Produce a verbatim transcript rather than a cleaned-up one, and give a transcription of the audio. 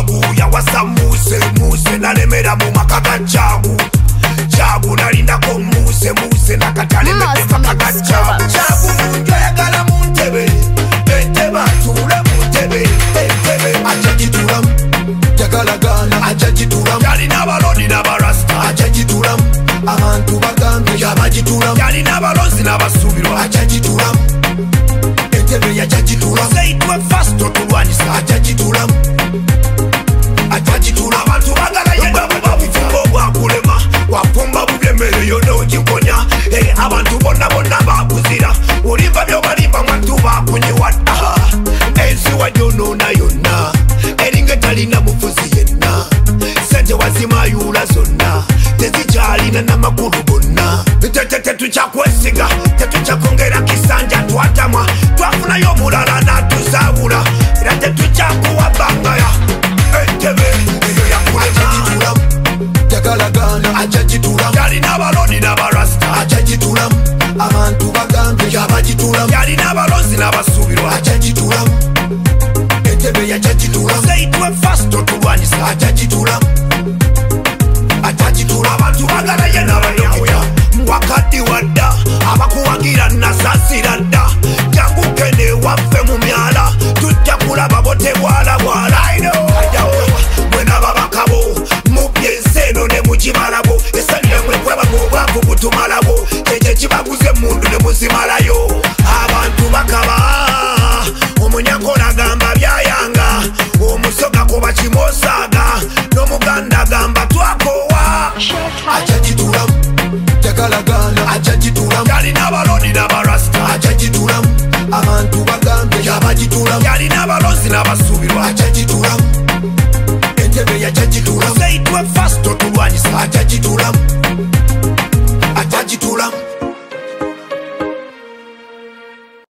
Chagu yawasa Muse Muse nalemera mu maka ga Chagu Chagu nalindako Muse Muse nakatale mete maka ga Chagu Chagu munjo yagala muntebe entebe atule muntebe entebe achajitulam yagala gana achajitulam yalina abaloni n'abarasta achajitulam abantu bagambe yabajitulam yalina abalozi n'abasubirwa achajitulam entebe yachajitulam seitwe fasto tulwanisa achajitulam achajitulam abantu bagala yenda bubabufumbo bwakulema wafumba bubyemere yona oginkonya abantu bonna bonna bakuzira olimba byobalimba mwantu bakunyiwadda ensi wagyonona yonna eringa etalina mufuzi yenna sente wazimayula zonna tezikyalina n'amakulu gonna tetukyakwesiga tetukyakongera kisanja twatamwa twafunayo omulala n'atuzaawula era tetukyakuwa bangaya entebe eyo yakulema yagalagana ajajitulam yalina abaloni n'abarasta ajajitulam abantu bagambe yabajitulam yalina abalozi n'abasubirwa ajajitulam entebe yajajitulam seitwe fasto tulwanyisa ajajitulam ajajitulam abantu bagala yena bayoya wakati wadda abakuwagira nasasira dda jangukene waffe mu myala tujja kulaba botebwala bwala mwena babakabo mubyenseeno ne mukimalabo esalire mwekweba mubwavu butumalabo ekyo kibaguze mundu ne muzimalayo abantu bakaba omunyakola gamba byayanga omusoga kuba kimosaaga n'omuganda gamba twakowa ajajitulam yagalagana ajajitulam yalina abaloni n'abarasta ajajitulam abantu bagambe yabajitulam yalina abalozi n'abasubirwa ajajitulam entebe yajajitulam seitwe fasto tulwanyisa ajajitulam